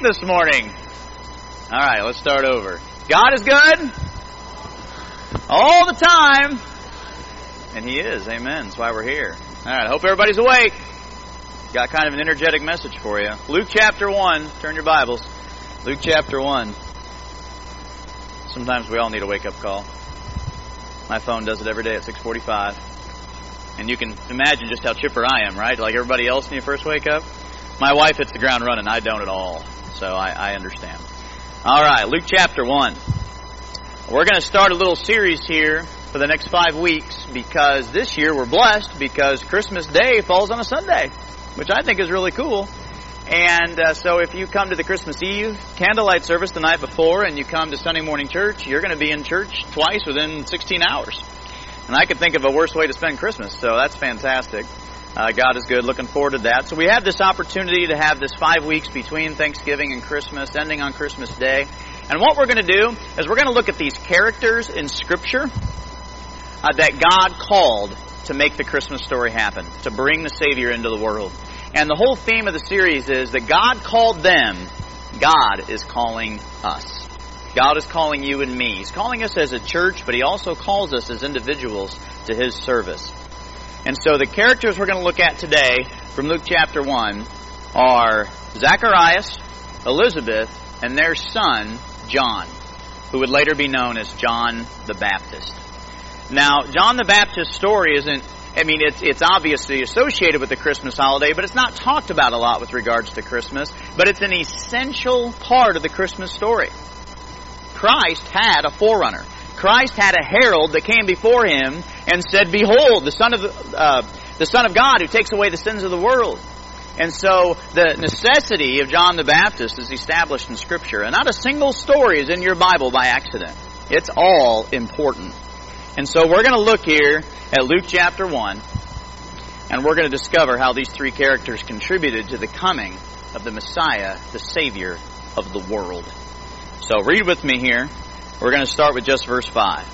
this morning? All right, let's start over. God is good all the time, and He is. Amen. That's why we're here. All right, I hope everybody's awake. Got kind of an energetic message for you. Luke chapter 1. Turn your Bibles. Luke chapter 1. Sometimes we all need a wake-up call. My phone does it every day at 6:45. And you can imagine just how chipper I am, right? Like everybody else when you first wake up. My wife hits the ground running. I don't at all. So I understand. All right, Luke chapter 1. We're going to start a little series here for the next 5 weeks because this year we're blessed because Christmas Day falls on a Sunday, which I think is really cool. And so if you come to the Christmas Eve candlelight service the night before and you come to Sunday morning church, you're going to be in church twice within 16 hours. And I could think of a worse way to spend Christmas, so that's fantastic. God is good. Looking forward to that. So we have this opportunity to have this 5 weeks between Thanksgiving and Christmas, ending on Christmas Day. And what we're going to do is we're going to look at these characters in Scripture that God called to make the Christmas story happen, to bring the Savior into the world. And the whole theme of the series is that God called them, God is calling us. God is calling you and me. He's calling us as a church, but He also calls us as individuals to His service. And so the characters we're going to look at today from Luke chapter 1 are Zacharias, Elizabeth, and their son, John, who would later be known as John the Baptist. Now, John the Baptist's story it's obviously associated with the Christmas holiday, but it's not talked about a lot with regards to Christmas, but it's an essential part of the Christmas story. Christ had a forerunner. Christ had a herald that came before Him and said, "Behold, the Son of God who takes away the sins of the world." And so the necessity of John the Baptist is established in Scripture. And not a single story is in your Bible by accident. It's all important. And so we're going to look here at Luke chapter 1, and we're going to discover how these three characters contributed to the coming of the Messiah, the Savior of the world. So read with me here. We're going to start with just verse 5.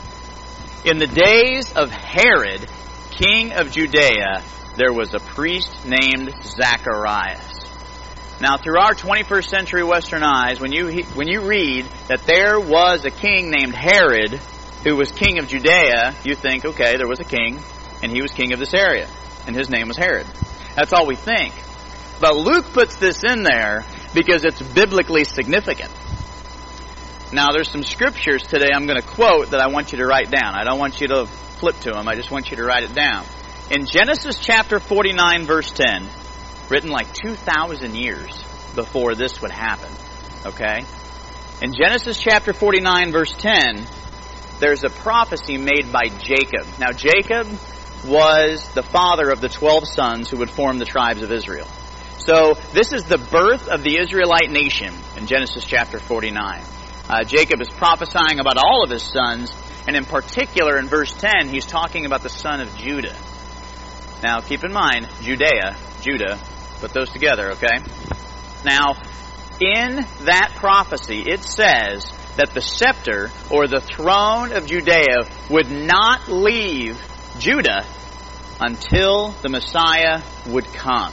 In the days of Herod, king of Judea, there was a priest named Zacharias. Now, through our 21st century Western eyes, when you read that there was a king named Herod who was king of Judea, you think, okay, there was a king, and he was king of this area, and his name was Herod. That's all we think. But Luke puts this in there because it's biblically significant. Now, there's some scriptures today I'm going to quote that I want you to write down. I don't want you to flip to them. I just want you to write it down. In Genesis chapter 49, verse 10, written like 2,000 years before this would happen, okay? In Genesis chapter 49, verse 10, there's a prophecy made by Jacob. Now, Jacob was the father of the 12 sons who would form the tribes of Israel. So, this is the birth of the Israelite nation in Genesis chapter 49. Jacob is prophesying about all of his sons, and in particular in verse 10, he's talking about the son of Judah. Now, keep in mind, Judah, put those together, okay? Now, in that prophecy, it says that the scepter, or the throne of Judea, would not leave Judah until the Messiah would come.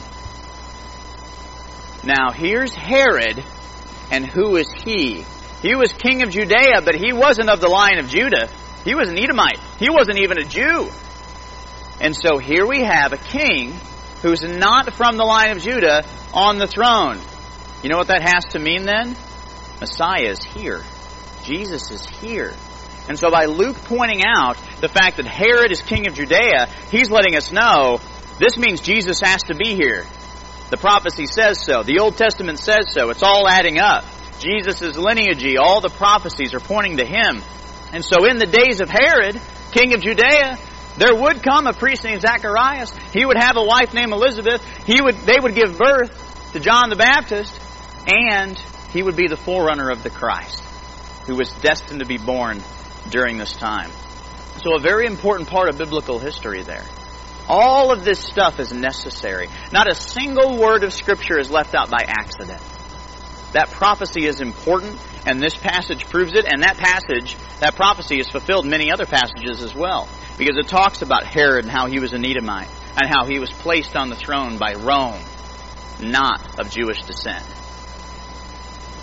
Now, here's Herod, and who is he? He was king of Judea, but he wasn't of the line of Judah. He was an Edomite. He wasn't even a Jew. And so here we have a king who's not from the line of Judah on the throne. You know what that has to mean then? Messiah is here. Jesus is here. And so by Luke pointing out the fact that Herod is king of Judea, he's letting us know this means Jesus has to be here. The prophecy says so. The Old Testament says so. It's all adding up. Jesus' lineage, all the prophecies are pointing to Him. And so in the days of Herod, king of Judea, there would come a priest named Zacharias. He would have a wife named Elizabeth. They would give birth to John the Baptist, and he would be the forerunner of the Christ, who was destined to be born during this time. So a very important part of biblical history there. All of this stuff is necessary. Not a single word of Scripture is left out by accident. That prophecy is important, and this passage proves it, and that prophecy is fulfilled in many other passages as well, because it talks about Herod and how he was an Edomite, and how he was placed on the throne by Rome, not of Jewish descent.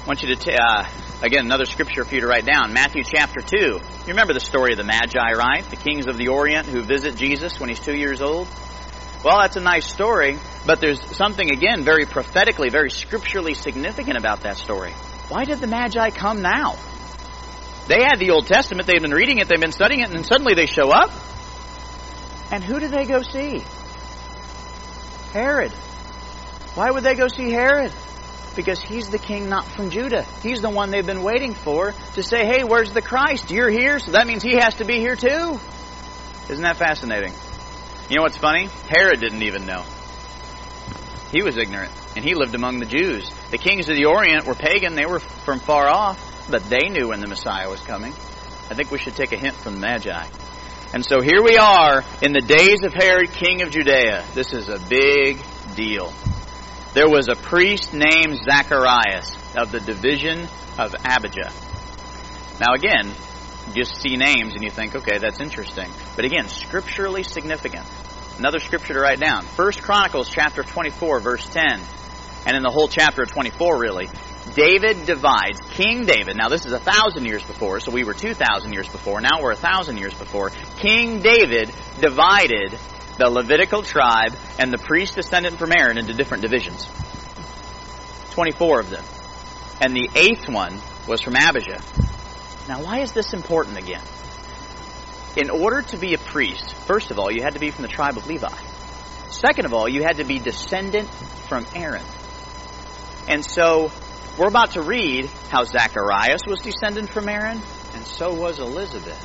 I want you to, again, another scripture for you to write down. Matthew chapter 2. You remember the story of the Magi, right? The kings of the Orient who visit Jesus when he's 2 years old. Well, that's a nice story, but there's something, again, very prophetically, very scripturally significant about that story. Why did the Magi come now? They had the Old Testament, they've been reading it, they've been studying it, and then suddenly they show up. And who do they go see? Herod. Why would they go see Herod? Because he's the king not from Judah. He's the one they've been waiting for to say, hey, where's the Christ? You're here, so that means he has to be here too. Isn't that fascinating? You know what's funny? Herod didn't even know. He was ignorant, and he lived among the Jews. The kings of the Orient were pagan. They were from far off, but they knew when the Messiah was coming. I think we should take a hint from the Magi. And so here we are in the days of Herod, king of Judea. This is a big deal. There was a priest named Zacharias of the division of Abijah. Now again, you just see names and you think, okay, that's interesting. But again, scripturally significant. Another scripture to write down. 1 Chronicles chapter 24, verse 10. And in the whole chapter of 24, really, David divides, King David, now this is 1,000 years before, so we were 2,000 years before, now we're 1,000 years before. King David divided the Levitical tribe and the priest descendant from Aaron into different divisions. 24 of them. And the 8th one was from Abijah. Now, why is this important again? In order to be a priest, first of all, you had to be from the tribe of Levi. Second of all, you had to be descendant from Aaron. And so, we're about to read how Zacharias was descendant from Aaron, and so was Elizabeth.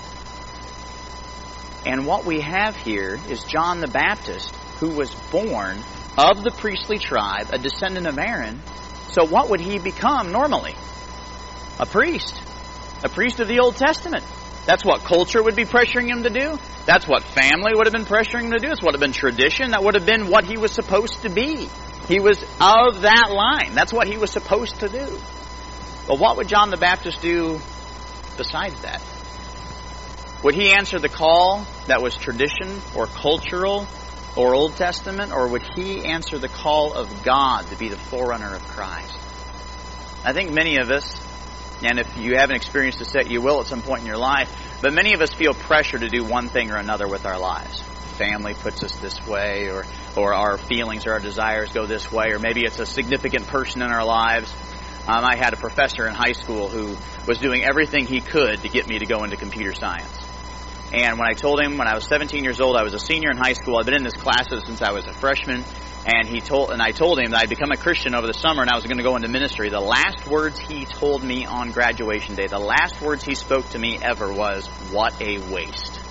And what we have here is John the Baptist, who was born of the priestly tribe, a descendant of Aaron. So what would he become normally? A priest. A priest of the Old Testament. That's what culture would be pressuring him to do. That's what family would have been pressuring him to do. It's what would have been tradition. That would have been what he was supposed to be. He was of that line. That's what he was supposed to do. But what would John the Baptist do besides that? Would he answer the call that was tradition or cultural or Old Testament? Or would he answer the call of God to be the forerunner of Christ? I think many of us, and if you haven't experienced this yet, you will at some point in your life. But many of us feel pressure to do one thing or another with our lives. Family puts us this way, or our feelings or our desires go this way, or maybe it's a significant person in our lives. I had a professor in high school who was doing everything he could to get me to go into computer science. And when I told him when I was 17 years old, I was a senior in high school. I've been in this class since I was a freshman. And I told him that I'd become a Christian over the summer and I was going to go into ministry. The last words he told me on graduation day, the last words he spoke to me ever was, "What a waste."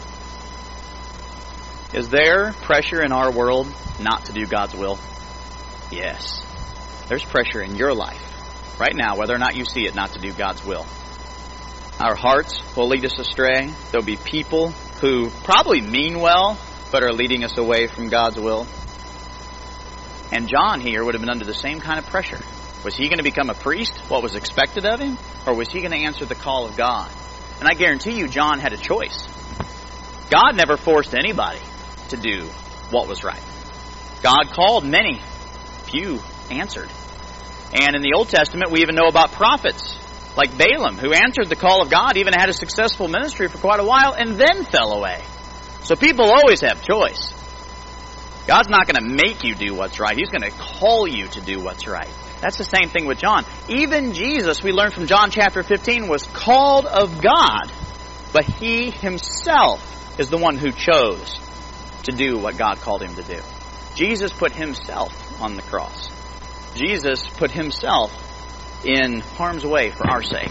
Is there pressure in our world not to do God's will? Yes. There's pressure in your life right now, whether or not you see it, not to do God's will. Our hearts will lead us astray. There'll be people who probably mean well, but are leading us away from God's will. And John here would have been under the same kind of pressure. Was he going to become a priest, what was expected of him? Or was he going to answer the call of God? And I guarantee you, John had a choice. God never forced anybody to do what was right. God called many. Few answered. And in the Old Testament, we even know about prophets like Balaam, who answered the call of God, even had a successful ministry for quite a while, and then fell away. So people always have choice. God's not going to make you do what's right. He's going to call you to do what's right. That's the same thing with John. Even Jesus, we learned from John chapter 15, was called of God, but he himself is the one who chose to do what God called him to do. Jesus put himself on the cross. Jesus put himself in harm's way for our sake.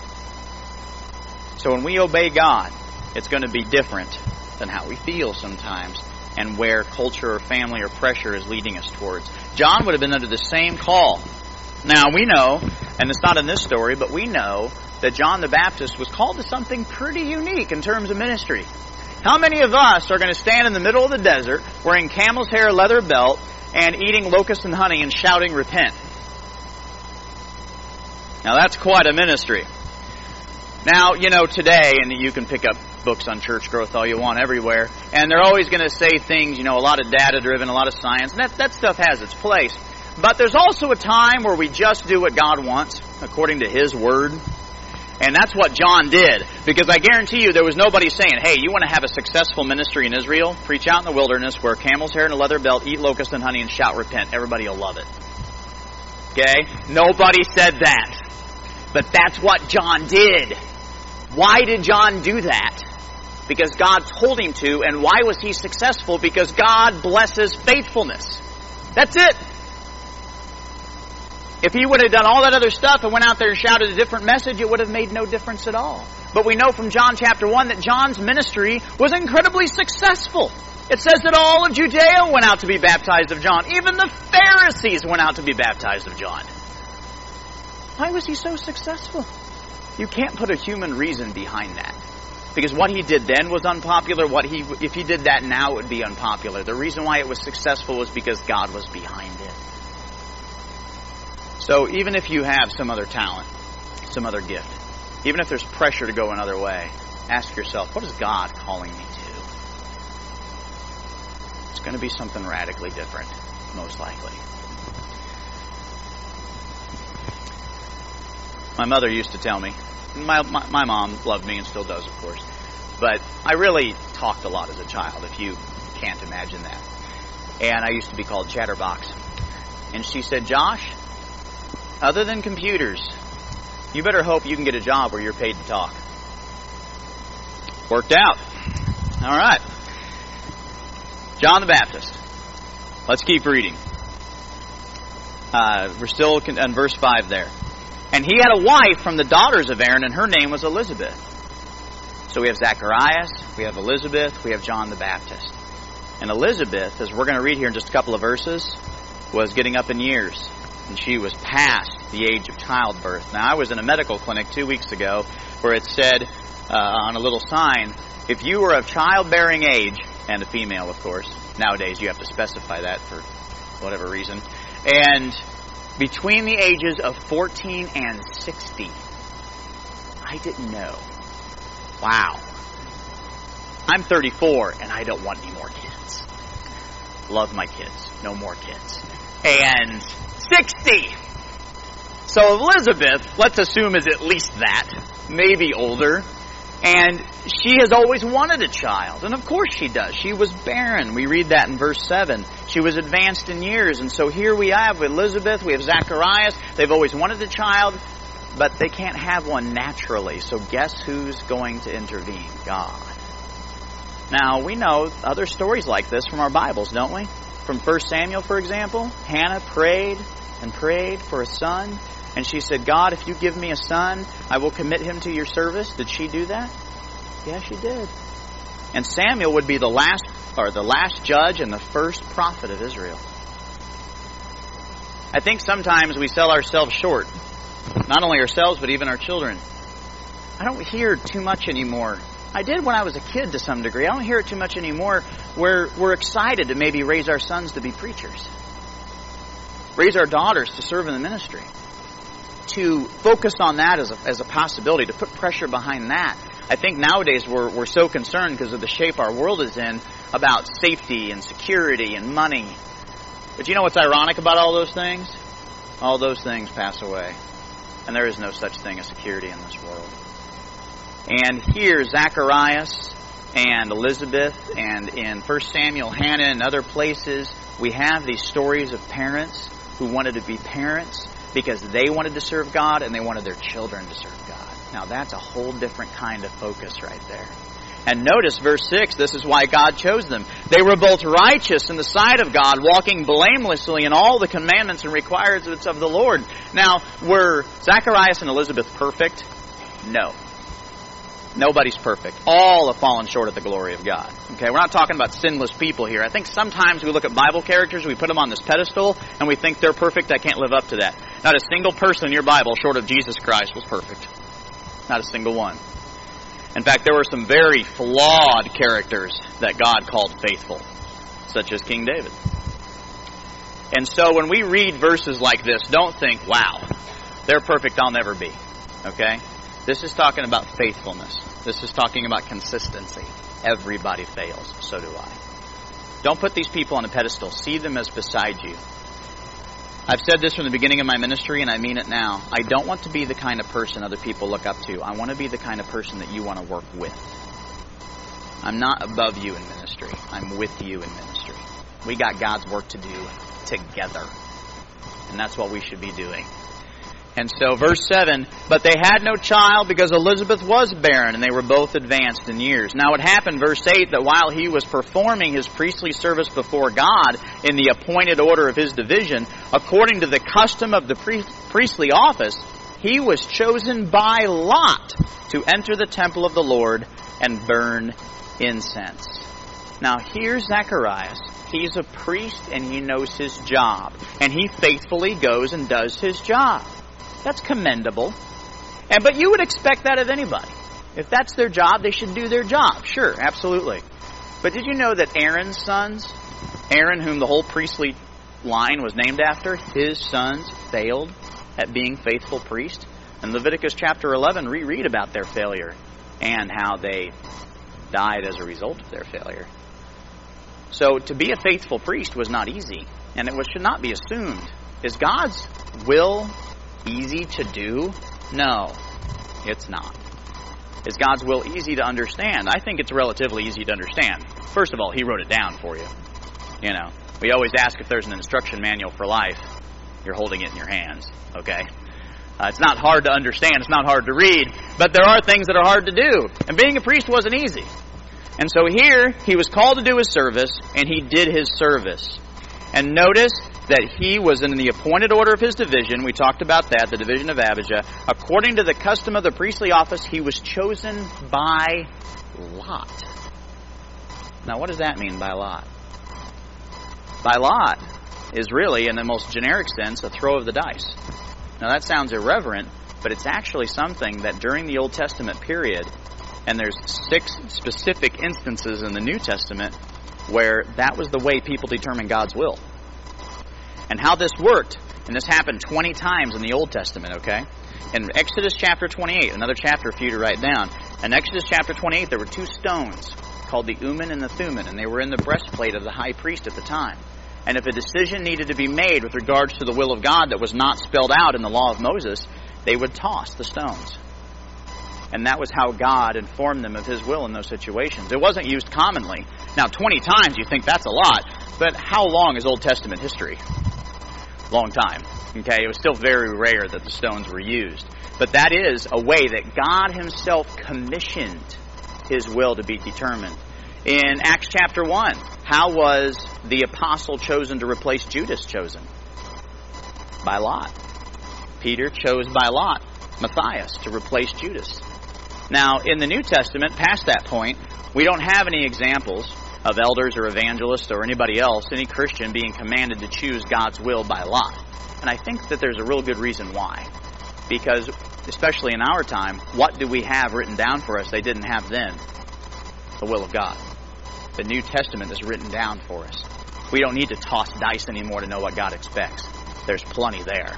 So when we obey God, it's going to be different than how we feel sometimes and where culture or family or pressure is leading us towards. John would have been under the same call. Now we know, and it's not in this story, but we know that John the Baptist was called to something pretty unique in terms of ministry. How many of us are going to stand in the middle of the desert wearing camel's hair leather belt and eating locusts and honey and shouting, "Repent"? Now that's quite a ministry. Now, today, and you can pick up books on church growth all you want everywhere, and they're always going to say things, a lot of data-driven, a lot of science, and that stuff has its place. But there's also a time where we just do what God wants. according to His Word. And that's what John did. Because I guarantee you there was nobody saying, hey, you want to have a successful ministry in Israel? Preach out in the wilderness, wear camel's hair and a leather belt, eat locusts and honey, and shout repent. Everybody will love it. Okay? Nobody said that. But that's what John did. Why did John do that? Because God told him to. And why was he successful? Because God blesses faithfulness. That's it. If he would have done all that other stuff and went out there and shouted a different message, it would have made no difference at all. But we know from John chapter 1 that John's ministry was incredibly successful. It says that all of Judea went out to be baptized of John. Even the Pharisees went out to be baptized of John. Why was he so successful? You can't put a human reason behind that. Because what he did then was unpopular. If he did that now, it would be unpopular. The reason why it was successful was because God was behind it. So even if you have some other talent, some other gift, even if there's pressure to go another way, ask yourself, what is God calling me to? It's going to be something radically different, most likely. My mother used to tell me, my mom loved me and still does, of course, but I really talked a lot as a child, if you can't imagine that. And I used to be called Chatterbox. And she said, Josh, other than computers, you better hope you can get a job where you're paid to talk. Worked out. All right. John the Baptist. Let's keep reading. We're still in verse 5 there. And he had a wife from the daughters of Aaron, and her name was Elizabeth. So we have Zacharias, we have Elizabeth, we have John the Baptist. And Elizabeth, as we're going to read here in just a couple of verses, was getting up in years. And she was past the age of childbirth. Now, I was in a medical clinic 2 weeks ago where it said on a little sign, if you were of childbearing age, and a female, of course. Nowadays, you have to specify that for whatever reason. And between the ages of 14 and 60. I didn't know. Wow. I'm 34, and I don't want any more kids. Love my kids. No more kids. And 60. So Elizabeth, let's assume, is at least that. Maybe older. And she has always wanted a child. And of course she does. She was barren. We read that in verse 7. She was advanced in years. And so here we have Elizabeth, we have Zacharias. They've always wanted a child, but they can't have one naturally. So guess who's going to intervene? God. Now, we know other stories like this from our Bibles, don't we? From 1 Samuel, for example, Hannah prayed and prayed for a son. And she said, God, if you give me a son, I will commit him to your service. Did she do that? Yeah, she did. And Samuel would be the last judge and the first prophet of Israel. I think sometimes we sell ourselves short. Not only ourselves, but even our children. I don't hear too much anymore. I did when I was a kid to some degree. I don't hear it too much anymore where we're excited to maybe raise our sons to be preachers. Raise our daughters to serve in the ministry. To focus on that as a possibility, to put pressure behind that. I think nowadays we're so concerned because of the shape our world is in about safety and security and money. But you know what's ironic about all those things? All those things pass away. And there is no such thing as security in this world. And here, Zacharias and Elizabeth, and in 1 Samuel, Hannah, and other places, we have these stories of parents who wanted to be parents because they wanted to serve God and they wanted their children to serve God. Now that's a whole different kind of focus right there. And notice verse 6, this is why God chose them. They were both righteous in the sight of God, walking blamelessly in all the commandments and requirements of the Lord. Now, were Zacharias and Elizabeth perfect? No. Nobody's perfect. All have fallen short of the glory of God. Okay, we're not talking about sinless people here. I think sometimes we look at Bible characters, we put them on this pedestal, and we think they're perfect. I can't live up to that. Not a single person in your Bible short of Jesus Christ was perfect. Not a single one. In fact, there were some very flawed characters that God called faithful, such as King David. And so when we read verses like this, don't think, wow, they're perfect, I'll never be. Okay? This is talking about faithfulness. This is talking about consistency. Everybody fails. So do I. Don't put these people on a pedestal. See them as beside you. I've said this from the beginning of my ministry, and I mean it now. I don't want to be the kind of person other people look up to. I want to be the kind of person that you want to work with. I'm not above you in ministry. I'm with you in ministry. We got God's work to do together. And that's what we should be doing. And so verse 7, but they had no child because Elizabeth was barren, and they were both advanced in years. Now it happened, verse 8, that while he was performing his priestly service before God in the appointed order of his division, according to the custom of the priestly office, he was chosen by lot to enter the temple of the Lord and burn incense. Now here's Zacharias. He's a priest and he knows his job. And he faithfully goes and does his job. That's commendable. But you would expect that of anybody. If that's their job, they should do their job. Sure, absolutely. But did you know that Aaron's sons, Aaron, whom the whole priestly line was named after, his sons failed at being faithful priests? In Leviticus chapter 11, reread about their failure and how they died as a result of their failure. So to be a faithful priest was not easy, and it should not be assumed. Is God's will easy to do? No, it's not. Is God's will easy to understand? I think it's relatively easy to understand. First of all, He wrote it down for you. You know, we always ask if there's an instruction manual for life. You're holding it in your hands, okay? It's not hard to understand. It's not hard to read. But there are things that are hard to do. And being a priest wasn't easy. And so here, he was called to do his service, and he did his service. And notice that he was in the appointed order of his division. We talked about that, the division of Abijah. According to the custom of the priestly office, he was chosen by lot. Now, what does that mean by lot? By lot is really, in the most generic sense, a throw of the dice. Now, that sounds irreverent, but it's actually something that during the Old Testament period, and there's 6 specific instances in the New Testament where that was the way people determined God's will. And how this worked, and this happened 20 times in the Old Testament, okay? In Exodus chapter 28, another chapter for you to write down. In Exodus chapter 28, there were 2 stones called the Urim and the Thummim, and they were in the breastplate of the high priest at the time. And if a decision needed to be made with regards to the will of God that was not spelled out in the law of Moses, they would toss the stones. And that was how God informed them of His will in those situations. It wasn't used commonly. Now, 20 times you think that's a lot, but how long is Old Testament history? Long time. Okay, it was still very rare that the stones were used. But that is a way that God Himself commissioned His will to be determined. In Acts chapter 1, how was the apostle chosen to replace Judas chosen? By lot. Peter chose by lot Matthias to replace Judas. Now, in the New Testament, past that point, we don't have any examples of elders or evangelists or anybody else, any Christian, being commanded to choose God's will by lot. And I think that there's a real good reason why. Because, especially in our time, what do we have written down for us they didn't have then? The will of God. The New Testament is written down for us. We don't need to toss dice anymore to know what God expects. There's plenty there.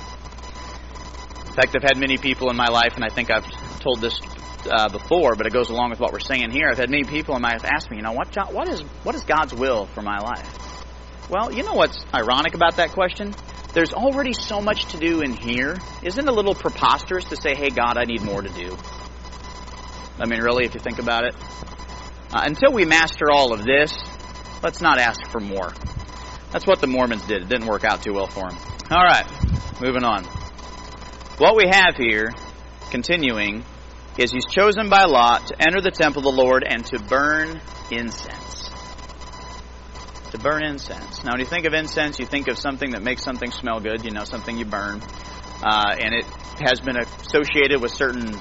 In fact, I've had many people in my life, and I think I've told this before, but it goes along with what we're saying here. I've had many people in my life ask me, what is God's will for my life? Well, you know what's ironic about that question? There's already so much to do in here. Isn't it a little preposterous to say, hey, God, I need more to do? I mean, really, if you think about it. Until we master all of this, let's not ask for more. That's what the Mormons did. It didn't work out too well for them. All right, moving on. What we have here, continuing, is he's chosen by lot to enter the temple of the Lord and to burn incense. To burn incense. Now, when you think of incense, you think of something that makes something smell good, something you burn. And it has been associated with certain,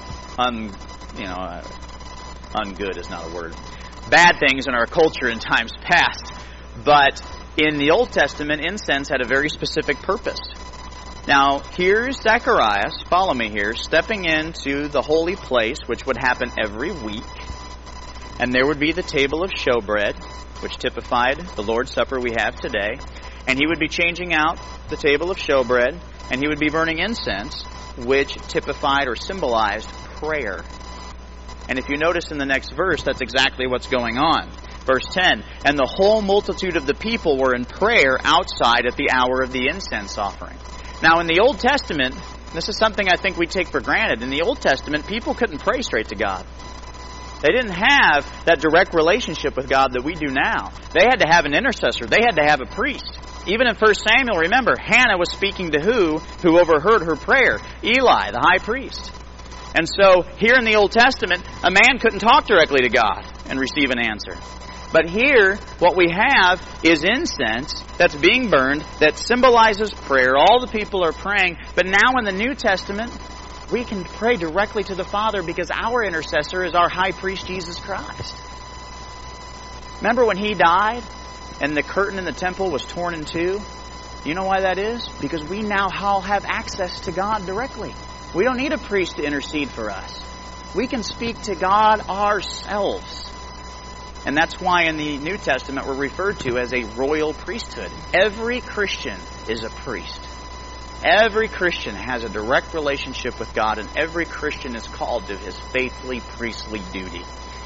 ungood is not a word, bad things in our culture in times past. But in the Old Testament, incense had a very specific purpose. Now, here's Zacharias, follow me here, stepping into the holy place, which would happen every week. And there would be the table of showbread, which typified the Lord's Supper we have today. And he would be changing out the table of showbread, and he would be burning incense, which typified or symbolized prayer. And if you notice in the next verse, that's exactly what's going on. Verse 10, and the whole multitude of the people were in prayer outside at the hour of the incense offering. Now in the Old Testament, this is something I think we take for granted. In the Old Testament, people couldn't pray straight to God. They didn't have that direct relationship with God that we do now. They had to have an intercessor. They had to have a priest. Even in 1 Samuel, remember, Hannah was speaking to who overheard her prayer? Eli, the high priest. And so, here in the Old Testament, a man couldn't talk directly to God and receive an answer. But here, what we have is incense that's being burned that symbolizes prayer. All the people are praying. But now in the New Testament, we can pray directly to the Father because our intercessor is our high priest, Jesus Christ. Remember when He died and the curtain in the temple was torn in two? You know why that is? Because we now all have access to God directly. We don't need a priest to intercede for us. We can speak to God ourselves. And that's why in the New Testament we're referred to as a royal priesthood. Every Christian is a priest. Every Christian has a direct relationship with God, and every Christian is called to his faithfully priestly duty.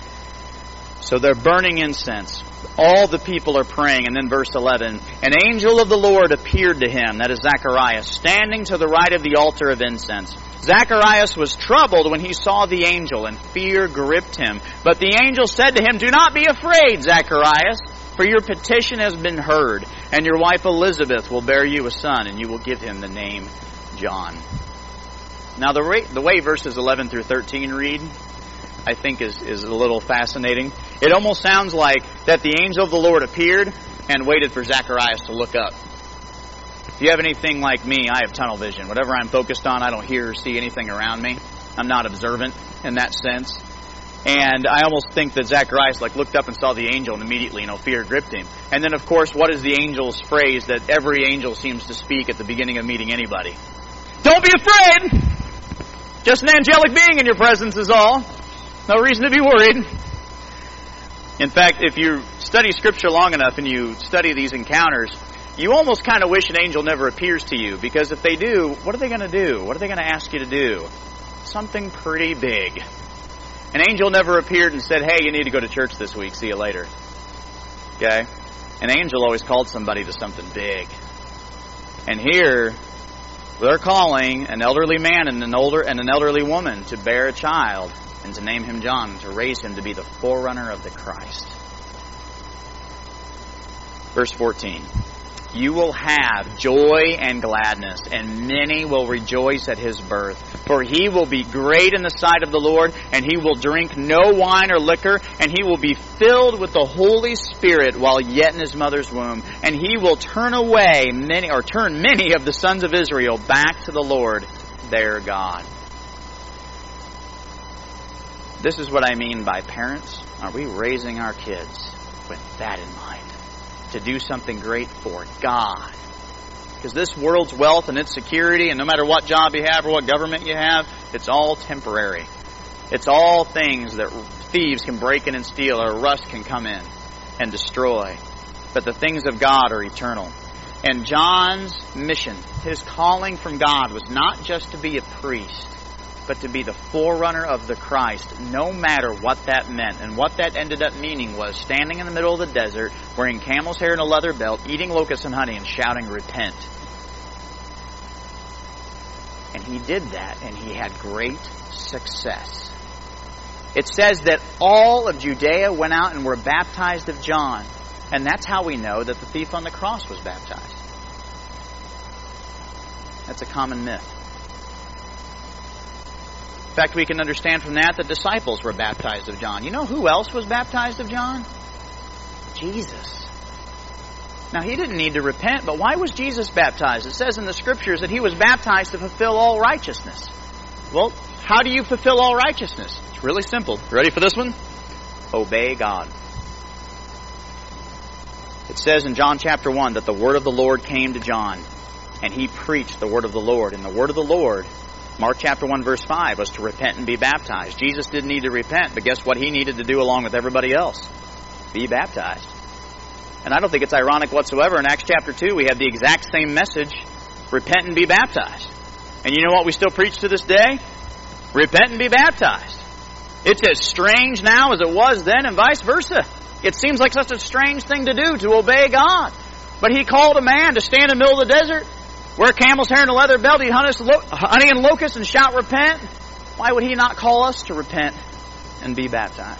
So they're burning incense. All the people are praying. And then verse 11, an angel of the Lord appeared to him, that is Zacharias, standing to the right of the altar of incense. Zacharias was troubled when he saw the angel, and fear gripped him. But the angel said to him, do not be afraid, Zacharias, for your petition has been heard, and your wife Elizabeth will bear you a son, and you will give him the name John. Now the way verses 11 through 13 read, I think is a little fascinating. It almost sounds like that the angel of the Lord appeared and waited for Zacharias to look up. If you have anything like me, I have tunnel vision. Whatever I'm focused on, I don't hear or see anything around me. I'm not observant in that sense. And I almost think that Zacharias looked up and saw the angel and immediately, fear gripped him. And then, of course, what is the angel's phrase that every angel seems to speak at the beginning of meeting anybody? Don't be afraid! Just an angelic being in your presence is all. No reason to be worried. In fact, if you study Scripture long enough and you study these encounters, you almost kind of wish an angel never appears to you, because if they do, what are they going to do? What are they going to ask you to do? Something pretty big. An angel never appeared and said, hey, you need to go to church this week. See you later. Okay? An angel always called somebody to something big. And here, they're calling an elderly man and an elderly woman to bear a child and to name him John and to raise him to be the forerunner of the Christ. Verse 14. You will have joy and gladness, and many will rejoice at his birth. For he will be great in the sight of the Lord, and he will drink no wine or liquor, and he will be filled with the Holy Spirit while yet in his mother's womb. And he will turn many of the sons of Israel back to the Lord their God. This is what I mean by parents. Are we raising our kids with that in mind? To do something great for God. Because this world's wealth and its security, and no matter what job you have or what government you have, it's all temporary. It's all things that thieves can break in and steal, or rust can come in and destroy. But the things of God are eternal. And John's mission, his calling from God, was not just to be a priest, but to be the forerunner of the Christ, no matter what that meant. And what that ended up meaning was standing in the middle of the desert, wearing camel's hair and a leather belt, eating locusts and honey, and shouting, repent. And he did that, and he had great success. It says that all of Judea went out and were baptized of John. And that's how we know that the thief on the cross was baptized. That's a common myth. In fact, we can understand from that the disciples were baptized of John. You know who else was baptized of John? Jesus. Now, he didn't need to repent, but why was Jesus baptized? It says in the Scriptures that he was baptized to fulfill all righteousness. Well, how do you fulfill all righteousness? It's really simple. Ready for this one? Obey God. It says in John chapter 1 that the word of the Lord came to John, and he preached the word of the Lord. And the word of the Lord, Mark chapter 1 verse 5, was to repent and be baptized. Jesus didn't need to repent, but guess what he needed to do along with everybody else? Be baptized. And I don't think it's ironic whatsoever. In Acts chapter 2, we have the exact same message, repent and be baptized. And you know what we still preach to this day? Repent and be baptized. It's as strange now as it was then, and vice versa. It seems like such a strange thing to do, to obey God. But He called a man to stand in the middle of the desert, wear camel's hair and a leather belt, eat honey and locusts, and shout, repent. Why would He not call us to repent and be baptized?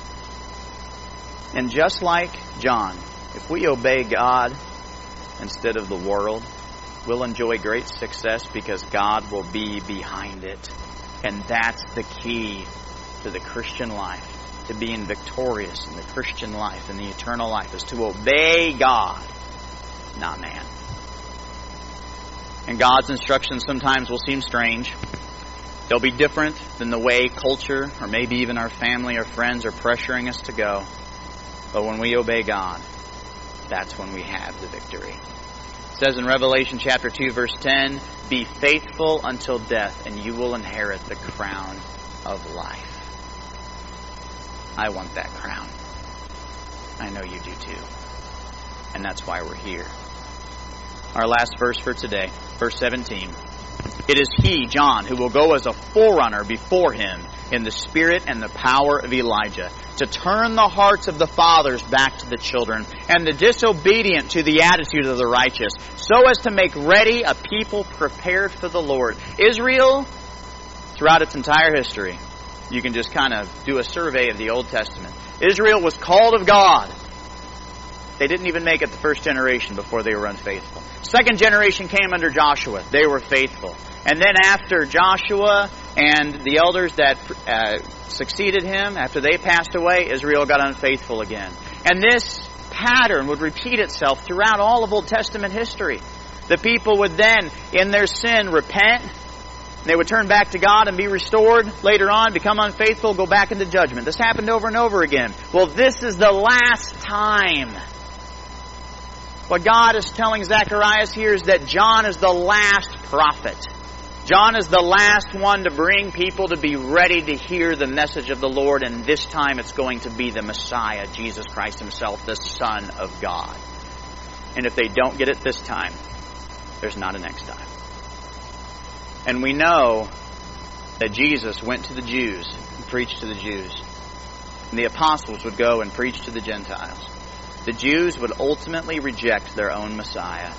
And just like John, if we obey God instead of the world, we'll enjoy great success because God will be behind it. And that's the key to the Christian life, to being victorious in the Christian life and the eternal life, is to obey God, not man. And God's instructions sometimes will seem strange. They'll be different than the way culture, or maybe even our family or friends, are pressuring us to go. But when we obey God, that's when we have the victory. It says in Revelation chapter 2, verse 10, be faithful until death, and you will inherit the crown of life. I want that crown. I know you do too. And that's why we're here. Our last verse for today, verse 17. It is He, John, who will go as a forerunner before Him in the spirit and the power of Elijah, to turn the hearts of the fathers back to the children, and the disobedient to the attitude of the righteous, so as to make ready a people prepared for the Lord. Israel, throughout its entire history, you can just kind of do a survey of the Old Testament. Israel was called of God. They didn't even make it the first generation before they were unfaithful. Second generation came under Joshua. They were faithful. And then after Joshua and the elders that succeeded him, after they passed away, Israel got unfaithful again. And this pattern would repeat itself throughout all of Old Testament history. The people would then, in their sin, repent. They would turn back to God and be restored. Later on, become unfaithful, go back into judgment. This happened over and over again. Well, this is the last time. What God is telling Zacharias here is that John is the last prophet. John is the last one to bring people to be ready to hear the message of the Lord, and this time it's going to be the Messiah, Jesus Christ Himself, the Son of God. And if they don't get it this time, there's not a next time. And we know that Jesus went to the Jews and preached to the Jews. And the apostles would go and preach to the Gentiles. The Jews would ultimately reject their own Messiah.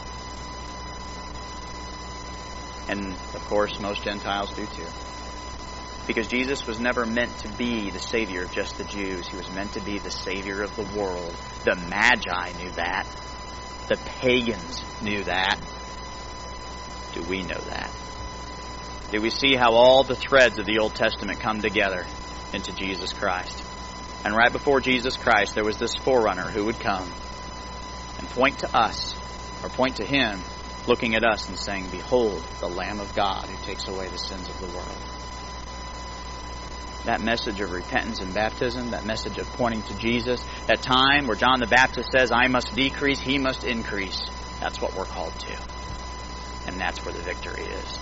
And, of course, most Gentiles do too. Because Jesus was never meant to be the Savior of just the Jews. He was meant to be the Savior of the world. The Magi knew that. The pagans knew that. Do we know that? Do we see how all the threads of the Old Testament come together into Jesus Christ? And right before Jesus Christ, there was this forerunner who would come and point to us, or point to Him, looking at us and saying, behold, the Lamb of God who takes away the sins of the world. That message of repentance and baptism, that message of pointing to Jesus, that time where John the Baptist says, I must decrease, He must increase, that's what we're called to. And that's where the victory is.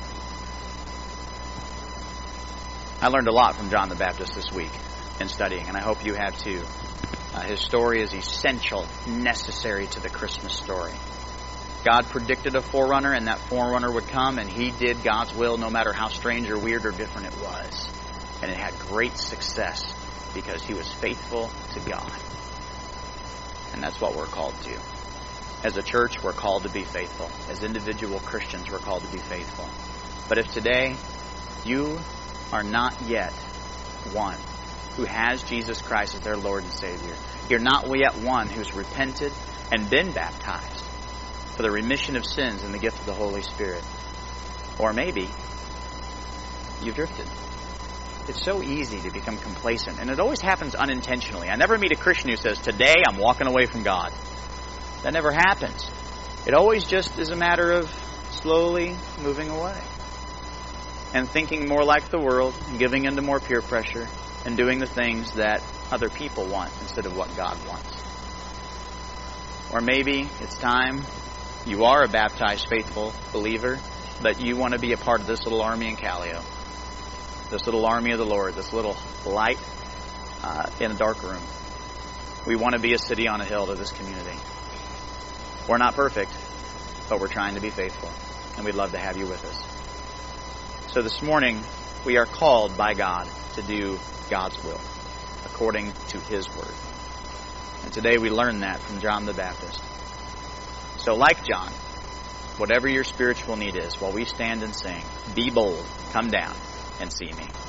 I learned a lot from John the Baptist this week in studying, and I hope you have too. His story is essential, necessary to the Christmas story. God predicted a forerunner, and that forerunner would come, and He did God's will no matter how strange or weird or different it was. And it had great success because He was faithful to God. And that's what we're called to. As a church, we're called to be faithful. As individual Christians, we're called to be faithful. But if today you are not yet one who has Jesus Christ as their Lord and Savior, you're not yet one who's repented and been baptized for the remission of sins and the gift of the Holy Spirit, or maybe you've drifted. It's so easy to become complacent, and it always happens unintentionally. I never meet a Christian who says, today I'm walking away from God. That never happens. It always just is a matter of slowly moving away and thinking more like the world and giving into more peer pressure and doing the things that other people want instead of what God wants. Or maybe it's time you are a baptized, faithful believer, but you want to be a part of this little army in Callio. This little army of the Lord, this little light in a dark room. We want to be a city on a hill to this community. We're not perfect, but we're trying to be faithful, and we'd love to have you with us. So this morning, we are called by God to do God's will, according to His Word. And today we learn that from John the Baptist. So like John, whatever your spiritual need is, while we stand and sing, be bold, come down and see me.